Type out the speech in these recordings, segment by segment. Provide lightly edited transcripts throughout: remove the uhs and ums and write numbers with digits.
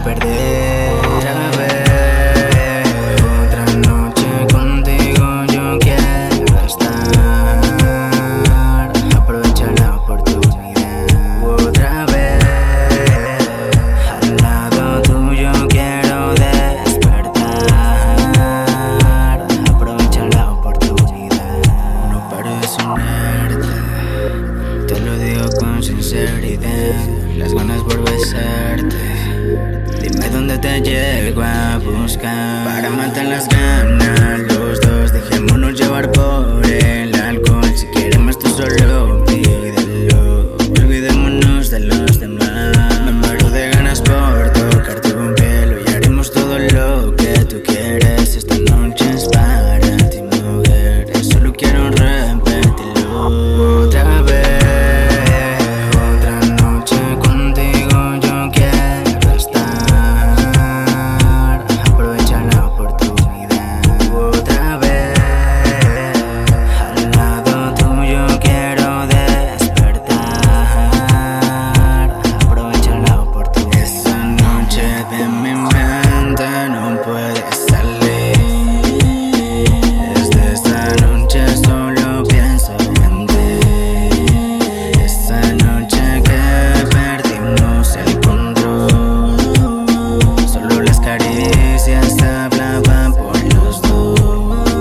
perder. Otra vez, otra noche contigo yo quiero estar. Aprovecha la oportunidad. Otra vez, al lado tuyo quiero despertar. Aprovecha la oportunidad. No paro de soñarte, te lo digo con sinceridad. Las ganas por besarte, dime dónde te llego a buscar. Para matar las ganas, los dos dejémonos llevar por el alcohol. Si quieres más tú solo pídelo, olvidémonos de los demás. Me muero de ganas por tocar tu pelo y haremos todo lo que tú quieres. Esta noche es para ti, mujer, solo quiero repetirlo. Otra vez, no puedes salir. Desde esta noche solo pienso en ti. Esa noche que perdimos el control, solo las caricias hablaban por los dos.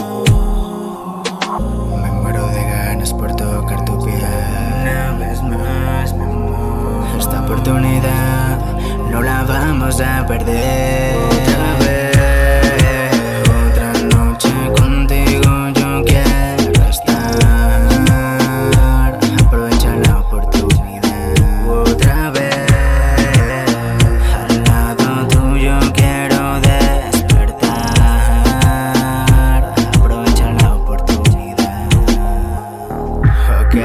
Me muero de ganas por tocar tu piel una vez más, mi amor. Esta oportunidad no la vamos a perder. Otra vez, otra noche contigo yo quiero estar. Aprovecha la oportunidad. Otra vez, al lado tuyo quiero despertar. Aprovecha la oportunidad. Ok,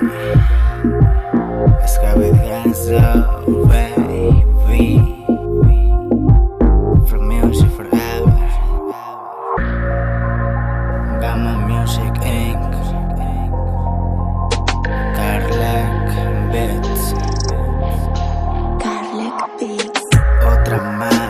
let's go with Ganso, baby. From music forever. Gamma Music Inc. Carlec Beats. Carlec Beats. Otra más.